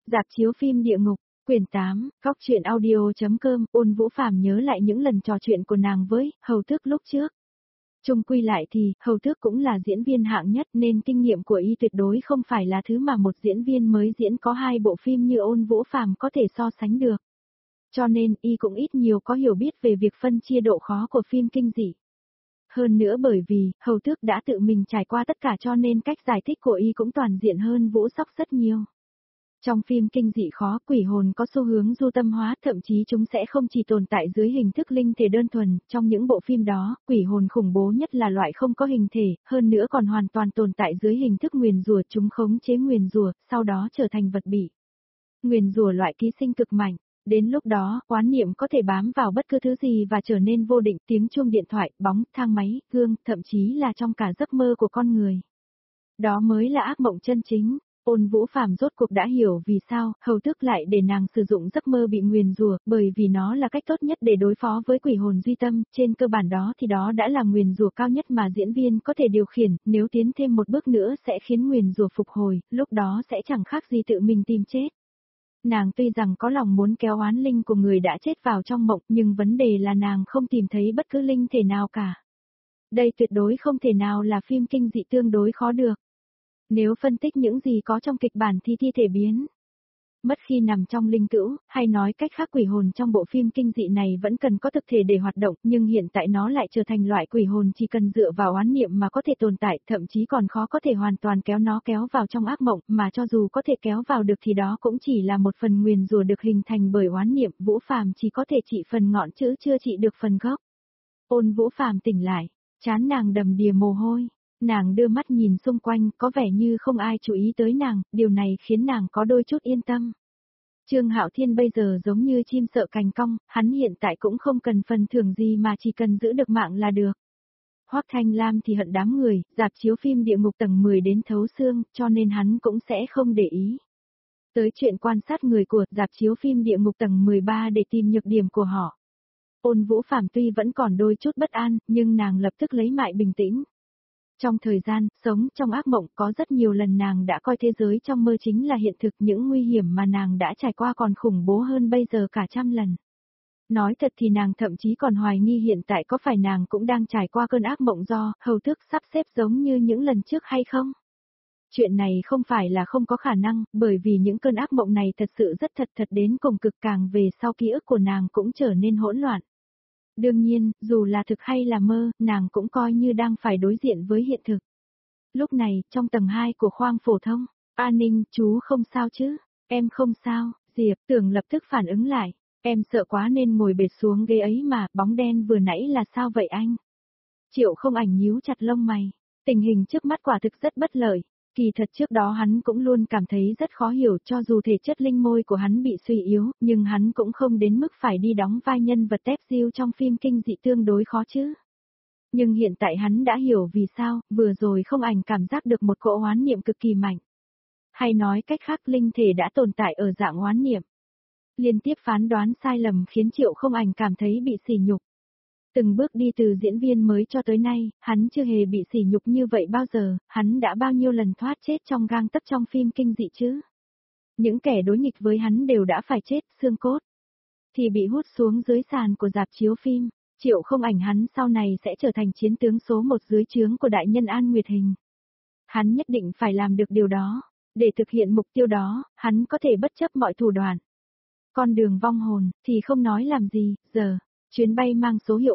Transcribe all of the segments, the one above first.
Rạp chiếu phim Địa Ngục, quyển 8, Góc truyện audio.com. Ôn Vũ Phàm nhớ lại những lần trò chuyện của nàng với Hầu Tước lúc trước. Chung quy lại thì, Hầu Tước cũng là diễn viên hạng nhất nên kinh nghiệm của y tuyệt đối không phải là thứ mà một diễn viên mới diễn có 2 bộ phim như Ôn Vũ Phàm có thể so sánh được. Cho nên y cũng ít nhiều có hiểu biết về việc phân chia độ khó của phim kinh dị. Hơn nữa bởi vì, Hầu Tước đã tự mình trải qua tất cả cho nên cách giải thích của y cũng toàn diện hơn Vũ Sóc rất nhiều. Trong phim kinh dị khó, quỷ hồn có xu hướng du tâm hóa, thậm chí chúng sẽ không chỉ tồn tại dưới hình thức linh thể đơn thuần, trong những bộ phim đó, quỷ hồn khủng bố nhất là loại không có hình thể, hơn nữa còn hoàn toàn tồn tại dưới hình thức nguyền rủa, chúng khống chế nguyền rủa, sau đó trở thành vật bị nguyền rủa loại ký sinh cực mạnh. Đến lúc đó, oán niệm có thể bám vào bất cứ thứ gì và trở nên vô định, tiếng chuông điện thoại, bóng, thang máy, gương, thậm chí là trong cả giấc mơ của con người. Đó mới là ác mộng chân chính. Ôn Vũ Phàm rốt cuộc đã hiểu vì sao Hầu Tước lại để nàng sử dụng giấc mơ bị nguyền rủa, bởi vì nó là cách tốt nhất để đối phó với quỷ hồn duy tâm, trên cơ bản đó thì đó đã là nguyền rủa cao nhất mà diễn viên có thể điều khiển, nếu tiến thêm một bước nữa sẽ khiến nguyền rủa phục hồi, lúc đó sẽ chẳng khác gì tự mình tìm chết. Nàng tuy rằng có lòng muốn kéo oán linh của người đã chết vào trong mộng, nhưng vấn đề là nàng không tìm thấy bất cứ linh thể nào cả. Đây tuyệt đối không thể nào là phim kinh dị tương đối khó được. Nếu phân tích những gì có trong kịch bản thì thi thể biến mất khi nằm trong linh cữu, hay nói cách khác quỷ hồn trong bộ phim kinh dị này vẫn cần có thực thể để hoạt động, nhưng hiện tại nó lại trở thành loại quỷ hồn chỉ cần dựa vào oán niệm mà có thể tồn tại, thậm chí còn khó có thể hoàn toàn kéo vào trong ác mộng, mà cho dù có thể kéo vào được thì đó cũng chỉ là một phần nguyền rủa được hình thành bởi oán niệm, Vũ Phàm chỉ có thể trị phần ngọn chứ chưa trị được phần gốc. Ôn Vũ Phàm tỉnh lại, trán nàng đầm đìa mồ hôi. Nàng đưa mắt nhìn xung quanh, có vẻ như không ai chú ý tới nàng, điều này khiến nàng có đôi chút yên tâm. Trương Hạo Thiên bây giờ giống như chim sợ cành cong, hắn hiện tại cũng không cần phần thưởng gì mà chỉ cần giữ được mạng là được. Hoắc Thanh Lam thì hận đám người, rạp chiếu phim Địa Ngục tầng 10 đến thấu xương, cho nên hắn cũng sẽ không để ý tới chuyện quan sát người của rạp chiếu phim Địa Ngục tầng 13 để tìm nhược điểm của họ. Ôn Vũ Phàm tuy vẫn còn đôi chút bất an, nhưng nàng lập tức lấy lại bình tĩnh. Trong thời gian, sống trong ác mộng có rất nhiều lần nàng đã coi thế giới trong mơ chính là hiện thực, những nguy hiểm mà nàng đã trải qua còn khủng bố hơn bây giờ cả trăm lần. Nói thật thì nàng thậm chí còn hoài nghi hiện tại có phải nàng cũng đang trải qua cơn ác mộng do Hầu Tước sắp xếp giống như những lần trước hay không? Chuyện này không phải là không có khả năng, bởi vì những cơn ác mộng này thật sự rất thật đến cùng cực, càng về sau ký ức của nàng cũng trở nên hỗn loạn. Đương nhiên, dù là thực hay là mơ, nàng cũng coi như đang phải đối diện với hiện thực. Lúc này, trong tầng 2 của khoang phổ thông, An Ninh, chú không sao chứ? Em không sao, Diệp Tưởng lập tức phản ứng lại. Em sợ quá nên ngồi bệt xuống ghế ấy mà, bóng đen vừa nãy là sao vậy anh? Triệu Không Ảnh nhíu chặt lông mày. Tình hình trước mắt quả thực rất bất lợi. Kỳ thật trước đó hắn cũng luôn cảm thấy rất khó hiểu, cho dù thể chất linh môi của hắn bị suy yếu, nhưng hắn cũng không đến mức phải đi đóng vai nhân vật tép diêu trong phim kinh dị tương đối khó chứ. Nhưng hiện tại hắn đã hiểu vì sao, vừa rồi Không Ảnh cảm giác được một cỗ oán niệm cực kỳ mạnh. Hay nói cách khác, linh thể đã tồn tại ở dạng oán niệm. Liên tiếp phán đoán sai lầm khiến Triệu Không Ảnh cảm thấy bị sỉ nhục. Từng bước đi từ diễn viên mới cho tới nay, hắn chưa hề bị sỉ nhục như vậy bao giờ, hắn đã bao nhiêu lần thoát chết trong gang tấc trong phim kinh dị chứ. Những kẻ đối nghịch với hắn đều đã phải chết, xương cốt thì bị hút xuống dưới sàn của rạp chiếu phim. Triệu Không Ảnh hắn sau này sẽ trở thành chiến tướng số 1 dưới trướng của đại nhân An Nguyệt Hình. Hắn nhất định phải làm được điều đó. Để thực hiện mục tiêu đó, hắn có thể bất chấp mọi thủ đoạn. Con đường vong hồn, thì không nói làm gì, giờ. Chuyến bay mang số hiệu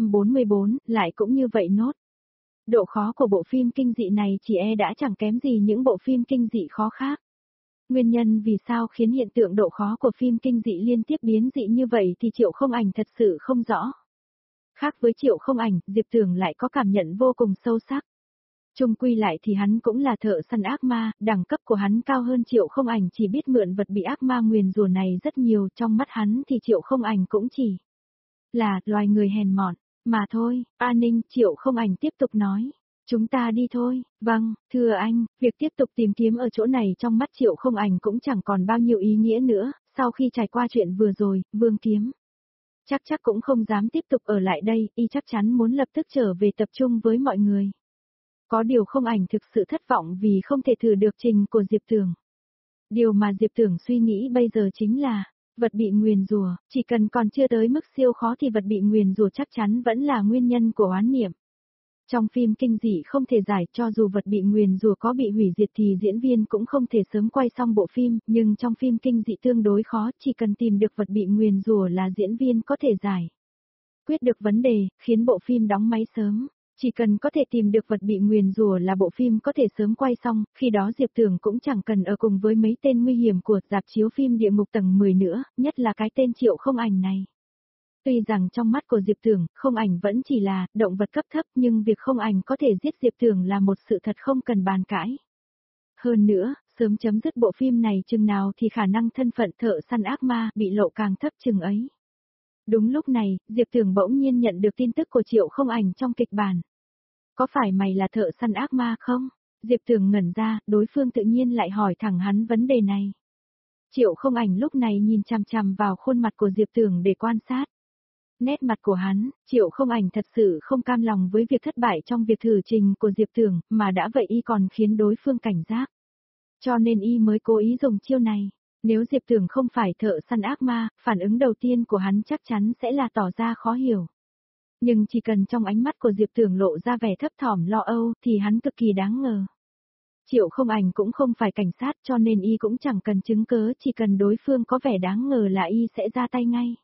444, lại cũng như vậy nốt. Độ khó của bộ phim kinh dị này chỉ đã chẳng kém gì những bộ phim kinh dị khó khác. Nguyên nhân vì sao khiến hiện tượng độ khó của phim kinh dị liên tiếp biến dị như vậy thì Triệu Không Ảnh thật sự không rõ. Khác với Triệu Không Ảnh, Diệp Tưởng lại có cảm nhận vô cùng sâu sắc. Chung quy lại thì hắn cũng là thợ săn ác ma, đẳng cấp của hắn cao hơn Triệu Không Ảnh, chỉ biết mượn vật bị ác ma nguyền rủa này rất nhiều, trong mắt hắn thì Triệu Không Ảnh cũng chỉ là loài người hèn mọn mà thôi. An Ninh, Triệu Không Ảnh tiếp tục nói. Chúng ta đi thôi. Vâng, thưa anh, việc tiếp tục tìm kiếm ở chỗ này trong mắt Triệu Không Ảnh cũng chẳng còn bao nhiêu ý nghĩa nữa, sau khi trải qua chuyện vừa rồi, Vương Kiếm chắc cũng không dám tiếp tục ở lại đây, y chắc chắn muốn lập tức trở về tập trung với mọi người. Có điều Không Ảnh thực sự thất vọng vì không thể thử được trình của Diệp Tưởng. Điều mà Diệp Tưởng suy nghĩ bây giờ chính là, vật bị nguyền rủa, chỉ cần còn chưa tới mức siêu khó thì vật bị nguyền rủa chắc chắn vẫn là nguyên nhân của oán niệm. Trong phim kinh dị không thể giải, cho dù vật bị nguyền rủa có bị hủy diệt thì diễn viên cũng không thể sớm quay xong bộ phim, nhưng trong phim kinh dị tương đối khó, chỉ cần tìm được vật bị nguyền rủa là diễn viên có thể giải quyết được vấn đề, khiến bộ phim đóng máy sớm. Chỉ cần có thể tìm được vật bị nguyền rủa là bộ phim có thể sớm quay xong, khi đó Diệp Tưởng cũng chẳng cần ở cùng với mấy tên nguy hiểm của rạp chiếu phim Địa Ngục tầng 10 nữa, nhất là cái tên Triệu Không Ảnh này. Tuy rằng trong mắt của Diệp Tưởng, Không Ảnh vẫn chỉ là động vật cấp thấp, nhưng việc Không Ảnh có thể giết Diệp Tưởng là một sự thật không cần bàn cãi. Hơn nữa, sớm chấm dứt bộ phim này chừng nào thì khả năng thân phận thợ săn ác ma bị lộ càng thấp chừng ấy. Đúng lúc này, Diệp Tưởng bỗng nhiên nhận được tin tức của Triệu Không Ảnh trong kịch bản. Có phải mày là thợ săn ác ma không? Diệp Tưởng ngẩn ra, đối phương tự nhiên lại hỏi thẳng hắn vấn đề này. Triệu Không Ảnh lúc này nhìn chằm chằm vào khuôn mặt của Diệp Tưởng để quan sát. Nét mặt của hắn, Triệu Không Ảnh thật sự không cam lòng với việc thất bại trong việc thử trình của Diệp Tưởng, mà đã vậy y còn khiến đối phương cảnh giác. Cho nên y mới cố ý dùng chiêu này. Nếu Diệp Tưởng không phải thợ săn ác ma, phản ứng đầu tiên của hắn chắc chắn sẽ là tỏ ra khó hiểu. Nhưng chỉ cần trong ánh mắt của Diệp Tưởng lộ ra vẻ thấp thỏm lo âu thì hắn cực kỳ đáng ngờ. Triệu Không Ảnh cũng không phải cảnh sát cho nên y cũng chẳng cần chứng cớ, chỉ cần đối phương có vẻ đáng ngờ là y sẽ ra tay ngay.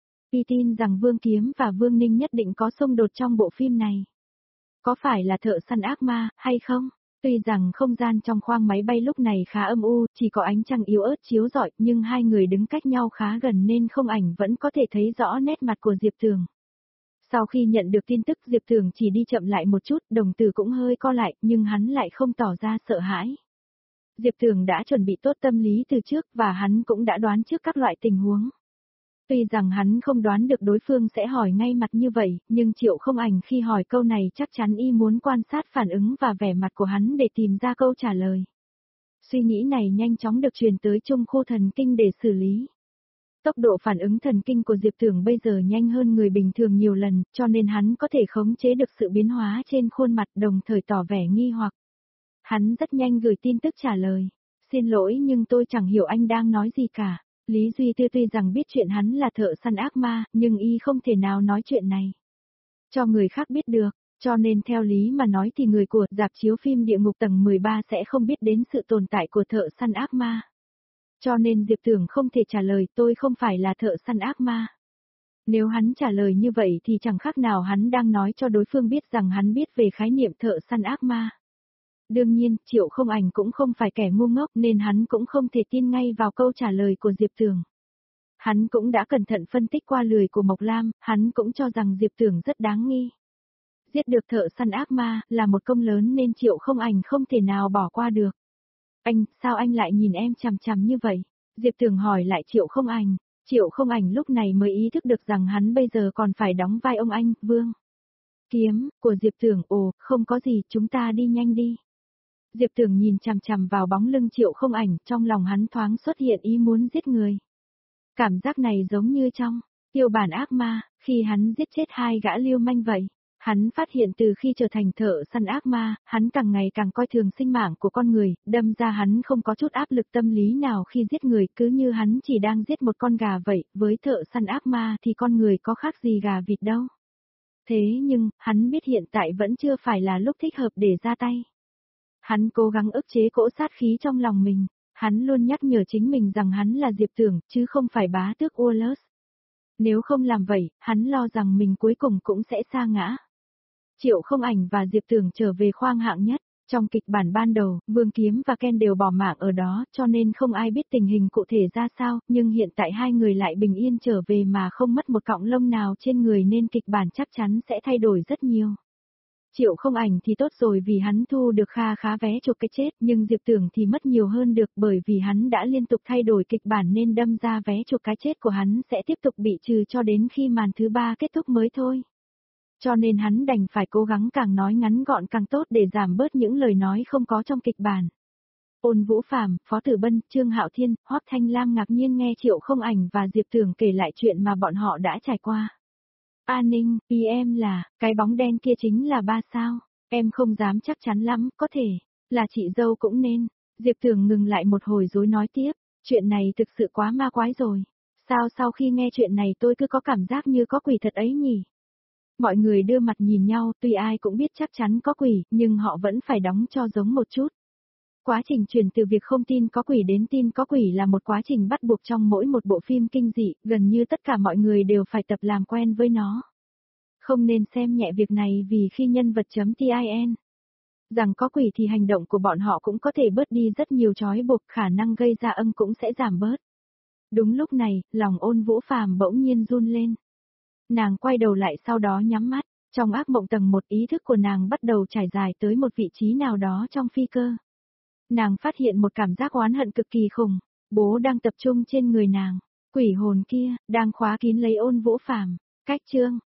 Y tin rằng Vương Kiếm và Vương Ninh nhất định có xung đột trong bộ phim này. Có phải là thợ săn ác ma, hay không? Tuy rằng không gian trong khoang máy bay lúc này khá âm u, chỉ có ánh trăng yếu ớt chiếu rọi, nhưng hai người đứng cách nhau khá gần nên Không Ảnh vẫn có thể thấy rõ nét mặt của Diệp Tưởng. Sau khi nhận được tin tức Diệp Tưởng chỉ đi chậm lại một chút, đồng tử cũng hơi co lại, nhưng hắn lại không tỏ ra sợ hãi. Diệp Tưởng đã chuẩn bị tốt tâm lý từ trước và hắn cũng đã đoán trước các loại tình huống. Tuy rằng hắn không đoán được đối phương sẽ hỏi ngay mặt như vậy, nhưng Triệu Không Ảnh khi hỏi câu này chắc chắn y muốn quan sát phản ứng và vẻ mặt của hắn để tìm ra câu trả lời. Suy nghĩ này nhanh chóng được truyền tới trung khu thần kinh để xử lý. Tốc độ phản ứng thần kinh của Diệp Tưởng bây giờ nhanh hơn người bình thường nhiều lần, cho nên hắn có thể khống chế được sự biến hóa trên khuôn mặt đồng thời tỏ vẻ nghi hoặc. Hắn rất nhanh gửi tin tức trả lời. Xin lỗi nhưng tôi chẳng hiểu anh đang nói gì cả. Lý Duy Tư tuy rằng biết chuyện hắn là thợ săn ác ma, nhưng y không thể nào nói chuyện này cho người khác biết được, cho nên theo lý mà nói thì người của rạp chiếu phim Địa Ngục tầng 13 sẽ không biết đến sự tồn tại của thợ săn ác ma. Cho nên Diệp Tưởng không thể trả lời tôi không phải là thợ săn ác ma. Nếu hắn trả lời như vậy thì chẳng khác nào hắn đang nói cho đối phương biết rằng hắn biết về khái niệm thợ săn ác ma. Đương nhiên, Triệu Không Ảnh cũng không phải kẻ ngu ngốc nên hắn cũng không thể tin ngay vào câu trả lời của Diệp Tưởng. Hắn cũng đã cẩn thận phân tích qua lời của Mộc Lam, hắn cũng cho rằng Diệp Tưởng rất đáng nghi. Giết được thợ săn ác ma là một công lớn nên Triệu Không Ảnh không thể nào bỏ qua được. Anh, sao anh lại nhìn em chằm chằm như vậy? Diệp Tưởng hỏi lại Triệu Không Ảnh. Triệu Không Ảnh lúc này mới ý thức được rằng hắn bây giờ còn phải đóng vai ông anh, Vương Kiếm, của Diệp Tưởng. Ồ, không có gì, chúng ta đi nhanh đi. Diệp Tưởng nhìn chằm chằm vào bóng lưng Triệu Không Ảnh, trong lòng hắn thoáng xuất hiện ý muốn giết người. Cảm giác này giống như trong Tiêu Bản Ác Ma, khi hắn giết chết hai gã lưu manh vậy. Hắn phát hiện từ khi trở thành thợ săn ác ma, hắn càng ngày càng coi thường sinh mạng của con người, đâm ra hắn không có chút áp lực tâm lý nào khi giết người, cứ như hắn chỉ đang giết một con gà vậy, với thợ săn ác ma thì con người có khác gì gà vịt đâu. Thế nhưng, hắn biết hiện tại vẫn chưa phải là lúc thích hợp để ra tay. Hắn cố gắng ức chế cỗ sát khí trong lòng mình, hắn luôn nhắc nhở chính mình rằng hắn là Diệp Tưởng, chứ không phải bá tước Wallace. Nếu không làm vậy, hắn lo rằng mình cuối cùng cũng sẽ sa ngã. Triệu Không Ảnh và Diệp Tưởng trở về khoang hạng nhất. Trong kịch bản ban đầu, Vương Kiếm và Ken đều bỏ mạng ở đó, cho nên không ai biết tình hình cụ thể ra sao, nhưng hiện tại hai người lại bình yên trở về mà không mất một cọng lông nào trên người nên kịch bản chắc chắn sẽ thay đổi rất nhiều. Triệu Không Ảnh thì tốt rồi vì hắn thu được kha khá vé chuộc cái chết, nhưng Diệp Tưởng thì mất nhiều hơn được bởi vì hắn đã liên tục thay đổi kịch bản nên đâm ra vé chuộc cái chết của hắn sẽ tiếp tục bị trừ cho đến khi màn thứ 3 kết thúc mới thôi. Cho nên hắn đành phải cố gắng càng nói ngắn gọn càng tốt để giảm bớt những lời nói không có trong kịch bản. Ôn Vũ Phàm, Phó Tử Bân, Trương Hạo Thiên, Hoắc Thanh Lam ngạc nhiên nghe Triệu Không Ảnh và Diệp Tưởng kể lại chuyện mà bọn họ đã trải qua. A Ninh, ý em là, cái bóng đen kia chính là ba sao, em không dám chắc chắn lắm, có thể, là chị dâu cũng nên. Diệp Thường ngừng lại một hồi rồi nói tiếp, chuyện này thực sự quá ma quái rồi. Sao sau khi nghe chuyện này tôi cứ có cảm giác như có quỷ thật ấy nhỉ? Mọi người đưa mặt nhìn nhau, tuy ai cũng biết chắc chắn có quỷ, nhưng họ vẫn phải đóng cho giống một chút. Quá trình chuyển từ việc không tin có quỷ đến tin có quỷ là một quá trình bắt buộc trong mỗi một bộ phim kinh dị, gần như tất cả mọi người đều phải tập làm quen với nó. Không nên xem nhẹ việc này vì khi nhân vật.tin rằng có quỷ thì hành động của bọn họ cũng có thể bớt đi rất nhiều trói buộc, khả năng gây ra âm cũng sẽ giảm bớt. Đúng lúc này, lòng Ôn Vũ Phàm bỗng nhiên run lên. Nàng quay đầu lại sau đó nhắm mắt, trong ác mộng tầng một ý thức của nàng bắt đầu trải dài tới một vị trí nào đó trong phi cơ. Nàng phát hiện một cảm giác oán hận cực kỳ khủng, bố đang tập trung trên người nàng, quỷ hồn kia, đang khóa kín lấy Ôn Vũ Phàm. Cách chương